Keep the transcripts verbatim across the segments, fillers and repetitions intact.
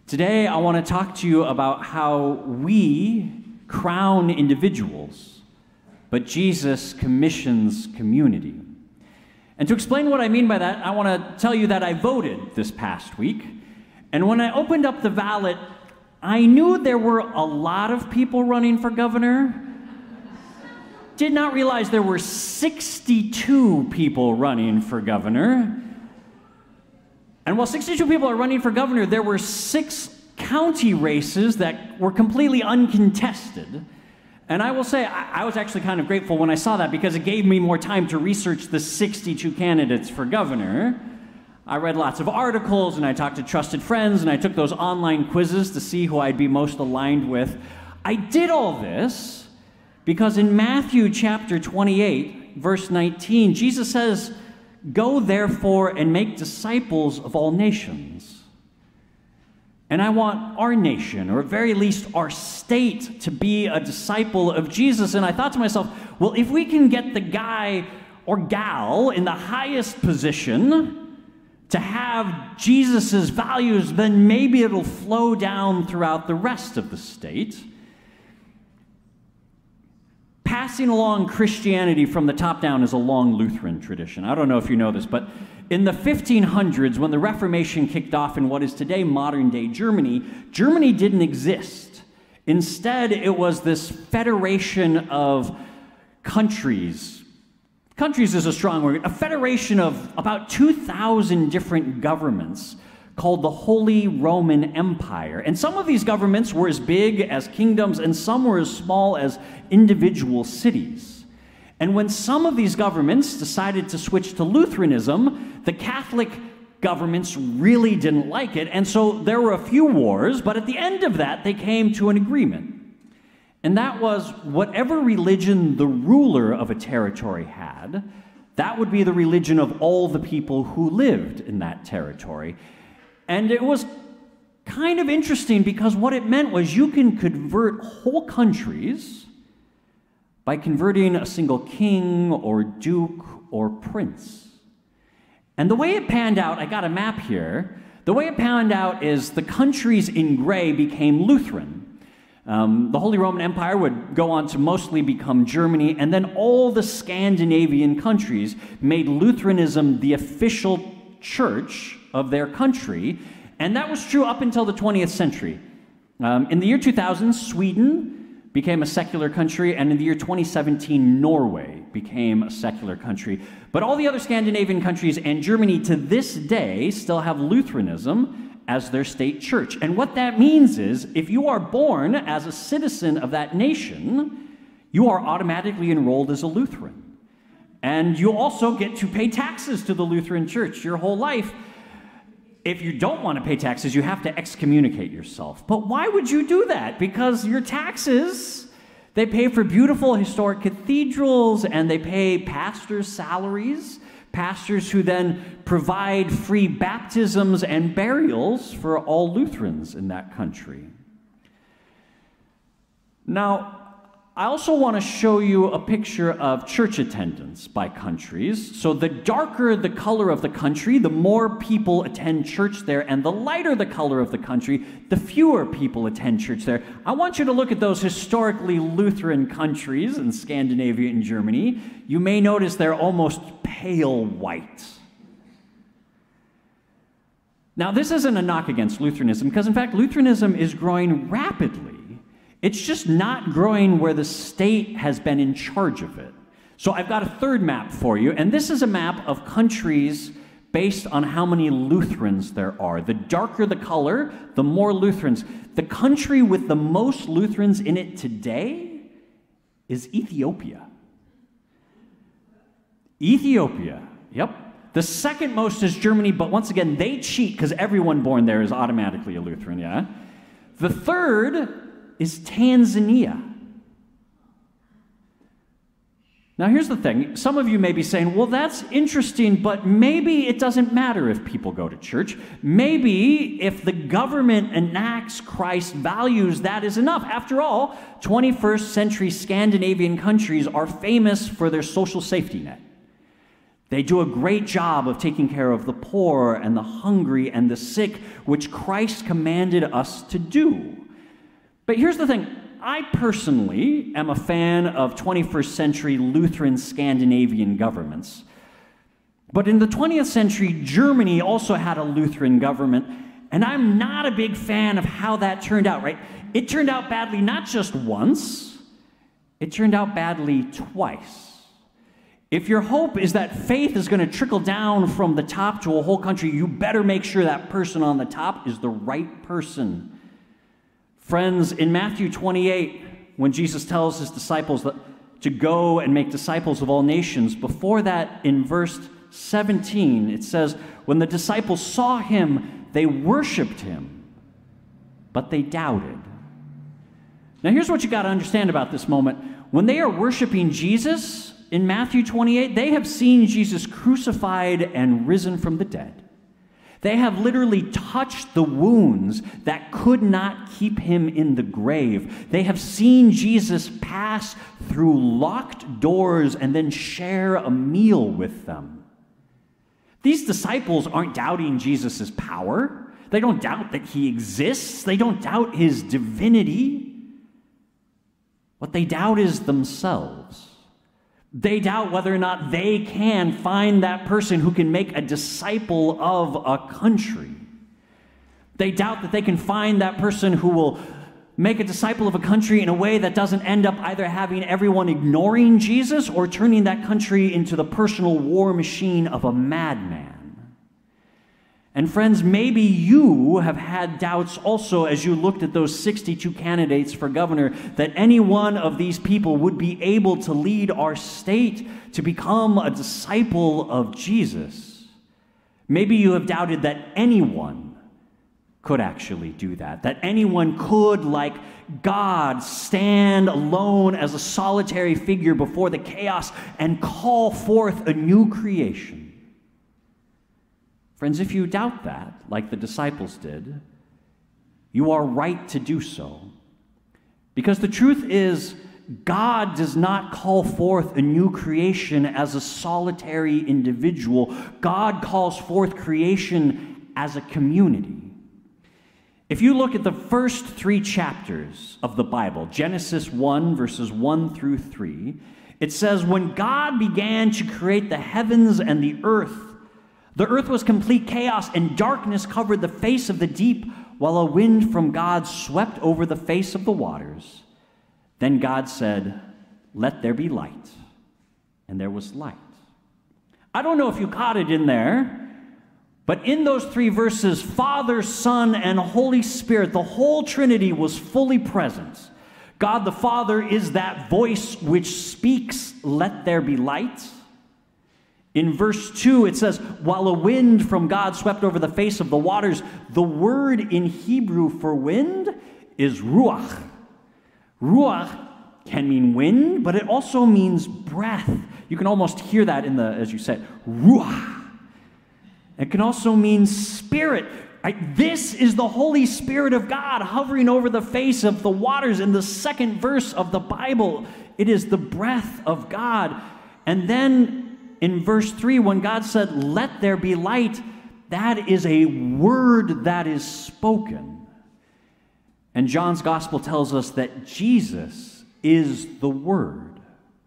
Today, I want to talk to you about how we crown individuals, but Jesus commissions community. And to explain what I mean by that, I want to tell you that I voted this past week. And when I opened up the ballot, I knew there were a lot of people running for governor. Did not realize there were sixty-two people running for governor. And while sixty-two people are running for governor, there were six county races that were completely uncontested. And I will say, I, I was actually kind of grateful when I saw that because it gave me more time to research the sixty-two candidates for governor. I read lots of articles, and I talked to trusted friends, and I took those online quizzes to see who I'd be most aligned with. I did all this because in Matthew chapter twenty-eight, verse nineteen, Jesus says, "Go therefore and make disciples of all nations." And I want our nation, or at very least our state, to be a disciple of Jesus. And I thought to myself, well, if we can get the guy or gal in the highest position to have Jesus's values, then maybe it'll flow down throughout the rest of the state. Passing along Christianity from the top down is a long Lutheran tradition. I don't know if you know this, but in the fifteen hundreds, when the Reformation kicked off in what is today modern-day Germany, Germany didn't exist. Instead, it was this federation of countries. Countries is a strong word. A federation of about two thousand different governments called the Holy Roman Empire. And some of these governments were as big as kingdoms, and some were as small as individual cities. And when some of these governments decided to switch to Lutheranism, the Catholic governments really didn't like it, and so there were a few wars, but at the end of that, they came to an agreement. And that was whatever religion the ruler of a territory had, that would be the religion of all the people who lived in that territory. And it was kind of interesting because what it meant was you can convert whole countries by converting a single king or duke or prince. And the way it panned out, I got a map here, the way it panned out is the countries in gray became Lutheran. Um, the Holy Roman Empire would go on to mostly become Germany, and then all the Scandinavian countries made Lutheranism the official church of their country, and that was true up until the twentieth century. Um, in the year two thousand, Sweden became a secular country, and in the year twenty seventeen, Norway became a secular country. But all the other Scandinavian countries and Germany to this day still have Lutheranism as their state church. And what that means is, if you are born as a citizen of that nation, you are automatically enrolled as a Lutheran. And you also get to pay taxes to the Lutheran church your whole life. If you don't want to pay taxes, you have to excommunicate yourself. But why would you do that? Because your taxes, they pay for beautiful historic cathedrals, and they pay pastors' salaries, pastors who then provide free baptisms and burials for all Lutherans in that country. Now, I also want to show you a picture of church attendance by countries. So the darker the color of the country, the more people attend church there, and the lighter the color of the country, the fewer people attend church there. I want you to look at those historically Lutheran countries in Scandinavia and Germany. You may notice they're almost pale white. Now, this isn't a knock against Lutheranism, because in fact, Lutheranism is growing rapidly. It's just not growing where the state has been in charge of it. So I've got a third map for you, and this is a map of countries based on how many Lutherans there are. The darker the color, the more Lutherans. The country with the most Lutherans in it today is Ethiopia. Ethiopia, yep. The second most is Germany, but once again, they cheat because everyone born there is automatically a Lutheran, yeah? The third is Tanzania. Now here's the thing, some of you may be saying, well, that's interesting, but maybe it doesn't matter if people go to church. Maybe if the government enacts Christ's values, that is enough. After all, twenty-first century Scandinavian countries are famous for their social safety net. They do a great job of taking care of the poor and the hungry and the sick, which Christ commanded us to do. But here's the thing. I personally am a fan of twenty-first century Lutheran Scandinavian governments. But in the twentieth century, Germany also had a Lutheran government, and I'm not a big fan of how that turned out, right? It turned out badly not just once, it turned out badly twice. If your hope is that faith is going to trickle down from the top to a whole country, you better make sure that person on the top is the right person. Friends, in Matthew twenty-eight, when Jesus tells his disciples that to go and make disciples of all nations, before that, in verse seventeen, it says, when the disciples saw him, they worshiped him, but they doubted. Now, here's what you got to understand about this moment. When they are worshiping Jesus, in Matthew twenty-eight, they have seen Jesus crucified and risen from the dead. They have literally touched the wounds that could not keep him in the grave. They have seen Jesus pass through locked doors and then share a meal with them. These disciples aren't doubting Jesus' power. They don't doubt that he exists. They don't doubt his divinity. What they doubt is themselves. They doubt whether or not they can find that person who can make a disciple of a country. They doubt that they can find that person who will make a disciple of a country in a way that doesn't end up either having everyone ignoring Jesus or turning that country into the personal war machine of a madman. And friends, maybe you have had doubts also as you looked at those sixty-two candidates for governor that any one of these people would be able to lead our state to become a disciple of Jesus. Maybe you have doubted that anyone could actually do that, that anyone could, like God, stand alone as a solitary figure before the chaos and call forth a new creation. Friends, if you doubt that, like the disciples did, you are right to do so. Because the truth is, God does not call forth a new creation as a solitary individual. God calls forth creation as a community. If you look at the first three chapters of the Bible, Genesis one, verses one through three, it says, when God began to create the heavens and the earth, the earth was complete chaos, and darkness covered the face of the deep, while a wind from God swept over the face of the waters. Then God said, let there be light. And there was light. I don't know if you caught it in there, but in those three verses, Father, Son, and Holy Spirit, the whole Trinity was fully present. God the Father is that voice which speaks, let there be light. In verse two, it says, while a wind from God swept over the face of the waters, the word in Hebrew for wind is ruach. Ruach can mean wind, but it also means breath. You can almost hear that in the, as you said, ruach. It can also mean spirit. Right? This is the Holy Spirit of God hovering over the face of the waters in the second verse of the Bible. It is the breath of God. And then in verse three, when God said, let there be light, that is a word that is spoken. And John's gospel tells us that Jesus is the Word.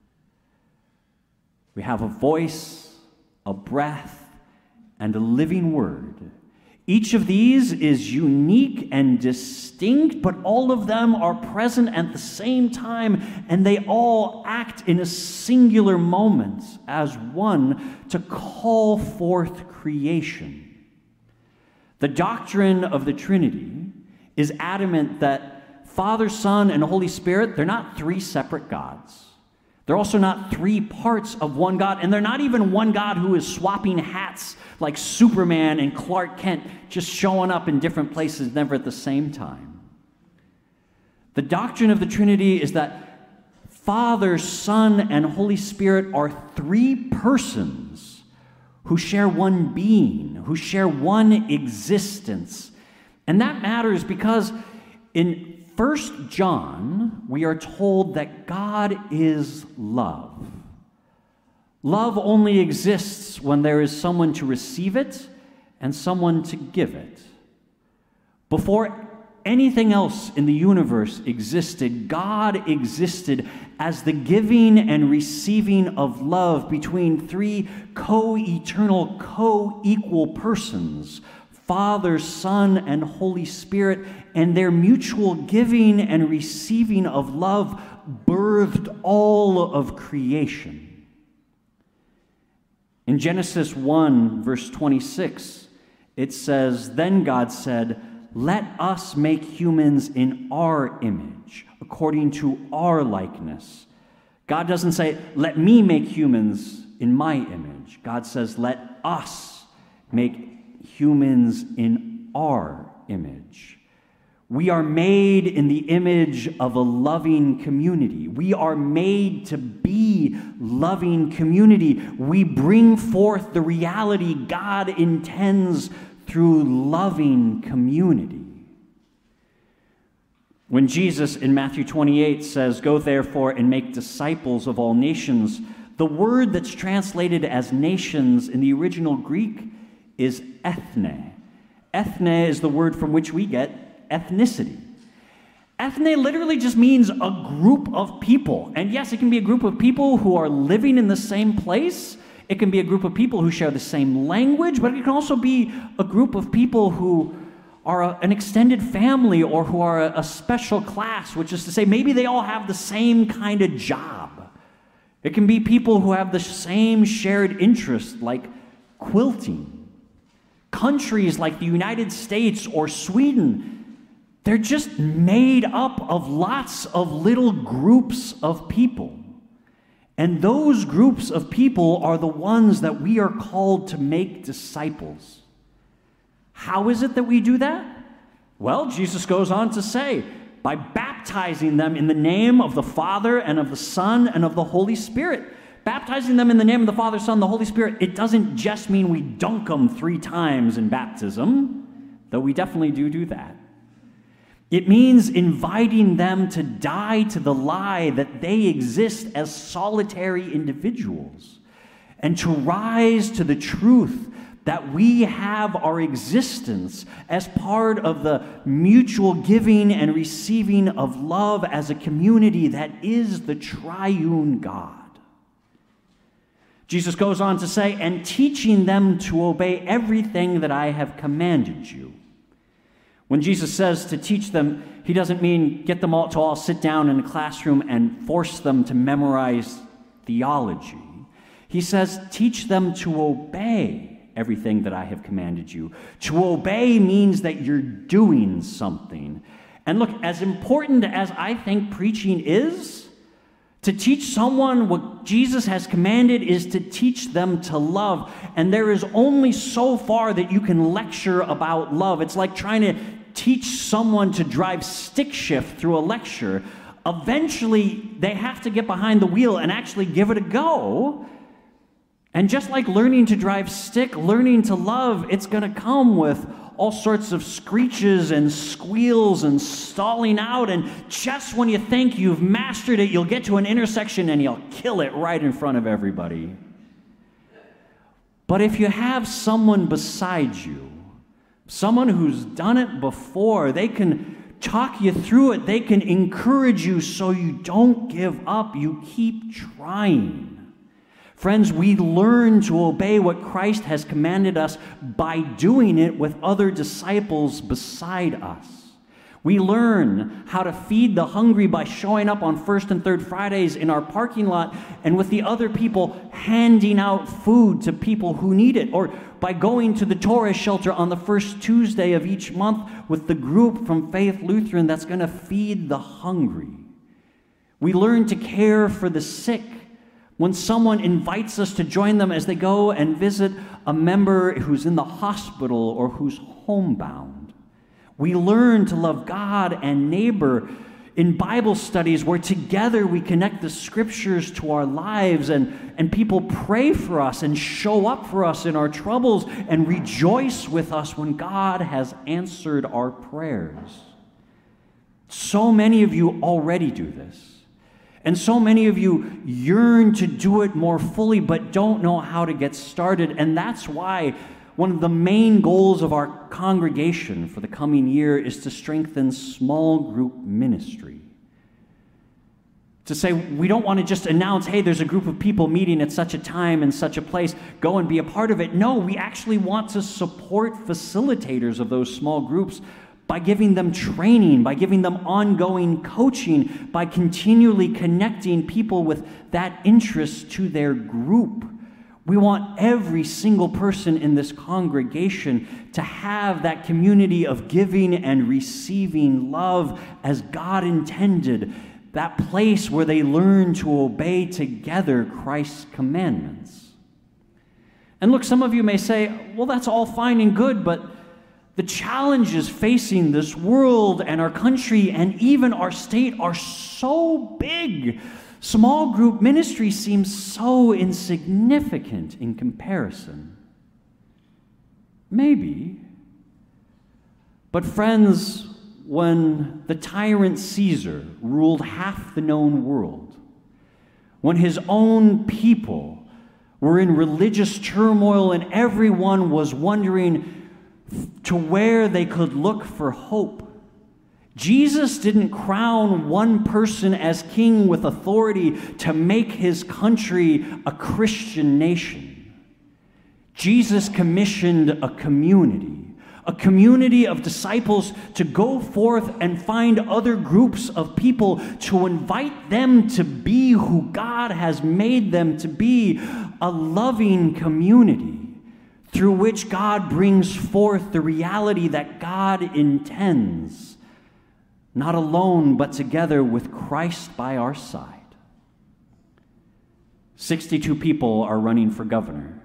We have a voice, a breath, and a living Word. Each of these is unique and distinct, but all of them are present at the same time, and they all act in a singular moment as one to call forth creation. The doctrine of the Trinity is adamant that Father, Son, and Holy Spirit, they're not three separate gods. They're also not three parts of one God, and they're not even one God who is swapping hats like Superman and Clark Kent, just showing up in different places, never at the same time. The doctrine of the Trinity is that Father, Son, and Holy Spirit are three persons who share one being, who share one existence. And that matters because in First John, we are told that God is love. Love only exists when there is someone to receive it and someone to give it. Before anything else in the universe existed, God existed as the giving and receiving of love between three co-eternal, co-equal persons, Father, Son, and Holy Spirit, and their mutual giving and receiving of love birthed all of creation. In Genesis one, verse twenty-six, it says, "Then God said, 'Let us make humans in our image, according to our likeness.'" God doesn't say, "Let me make humans in my image." God says, "Let us make humans in our image." We are made in the image of a loving community. We are made to be loving community. We bring forth the reality God intends through loving community. When Jesus in Matthew twenty-eight says, "Go therefore and make disciples of all nations," the word that's translated as nations in the original Greek is ethne. Ethne is the word from which we get ethnicity. Ethne literally just means a group of people. And yes, it can be a group of people who are living in the same place. It can be a group of people who share the same language, but it can also be a group of people who are a, an extended family or who are a, a special class, which is to say maybe they all have the same kind of job. It can be people who have the same shared interest, like quilting. Countries like the United States or Sweden, they're just made up of lots of little groups of people. And those groups of people are the ones that we are called to make disciples. How is it that we do that? Well, Jesus goes on to say, by baptizing them in the name of the Father and of the Son and of the Holy Spirit. Baptizing them in the name of the Father, Son, and the Holy Spirit, it doesn't just mean we dunk them three times in baptism, though we definitely do do that. It means inviting them to die to the lie that they exist as solitary individuals and to rise to the truth that we have our existence as part of the mutual giving and receiving of love as a community that is the triune God. Jesus goes on to say, "And teaching them to obey everything that I have commanded you." When Jesus says to teach them, he doesn't mean get them all to all sit down in a classroom and force them to memorize theology. He says, teach them to obey everything that I have commanded you. To obey means that you're doing something. And look, as important as I think preaching is, to teach someone what Jesus has commanded is to teach them to love. And there is only so far that you can lecture about love. It's like trying to teach someone to drive stick shift through a lecture. Eventually, they have to get behind the wheel and actually give it a go. And just like learning to drive stick, learning to love, it's going to come with all sorts of screeches and squeals and stalling out. And just when you think you've mastered it, you'll get to an intersection and you'll kill it right in front of everybody. But if you have someone beside you, someone who's done it before, they can talk you through it. They can encourage you so you don't give up. You keep trying. Friends, we learn to obey what Christ has commanded us by doing it with other disciples beside us. We learn how to feed the hungry by showing up on first and third Fridays in our parking lot and with the other people handing out food to people who need it, or by going to the Torah shelter on the first Tuesday of each month with the group from Faith Lutheran that's going to feed the hungry. We learn to care for the sick when someone invites us to join them as they go and visit a member who's in the hospital or who's homebound. We learn to love God and neighbor in Bible studies where together we connect the scriptures to our lives, and, and people pray for us and show up for us in our troubles and rejoice with us when God has answered our prayers. So many of you already do this. And so many of you yearn to do it more fully, but don't know how to get started. And that's why one of the main goals of our congregation for the coming year is to strengthen small group ministry. To say, we don't want to just announce, hey, there's a group of people meeting at such a time and such a place, go and be a part of it. No, we actually want to support facilitators of those small groups by giving them training, by giving them ongoing coaching, by continually connecting people with that interest to their group. We want every single person in this congregation to have that community of giving and receiving love as God intended, that place where they learn to obey together Christ's commandments. And look, some of you may say, well, that's all fine and good, but the challenges facing this world and our country and even our state are so big. Small group ministry seems so insignificant in comparison. Maybe. But friends, when the tyrant Caesar ruled half the known world, when his own people were in religious turmoil and everyone was wondering to where they could look for hope, Jesus didn't crown one person as king with authority to make his country a Christian nation. Jesus commissioned a community, a community of disciples to go forth and find other groups of people to invite them to be who God has made them to be, a loving community through which God brings forth the reality that God intends, not alone, but together with Christ by our side. sixty-two people are running for governor.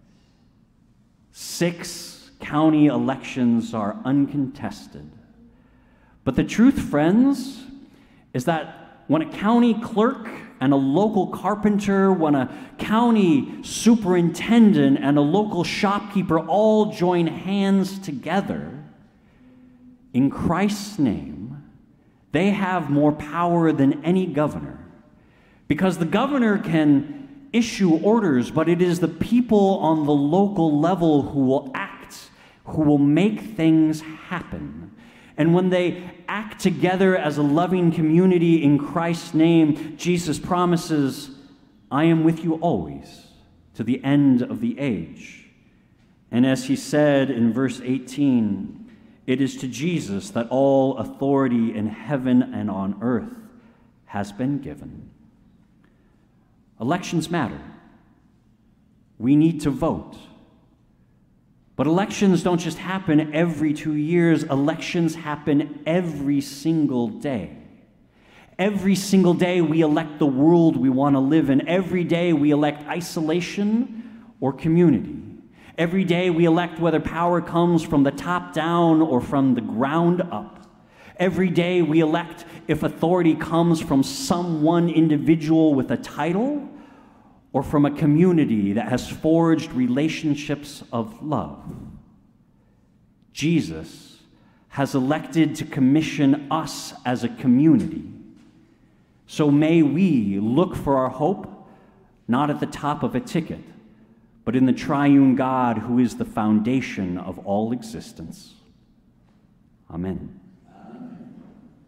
Six county elections are uncontested. But the truth, friends, is that when a county clerk and a local carpenter, when a county superintendent and a local shopkeeper all join hands together in Christ's name, they have more power than any governor. Because the governor can issue orders, but it is the people on the local level who will act, who will make things happen. And when they act together as a loving community in Christ's name, Jesus promises, I am with you always, to the end of the age. And as he said in verse eighteen, it is to Jesus that all authority in heaven and on earth has been given. Elections matter. We need to vote. But elections don't just happen every two years. Elections happen every single day. Every single day we elect the world we want to live in. Every day we elect isolation or community. Every day we elect whether power comes from the top down or from the ground up. Every day we elect if authority comes from some one individual with a title or from a community that has forged relationships of love. Jesus has elected to commission us as a community. So may we look for our hope not at the top of a ticket, but in the triune God who is the foundation of all existence. Amen.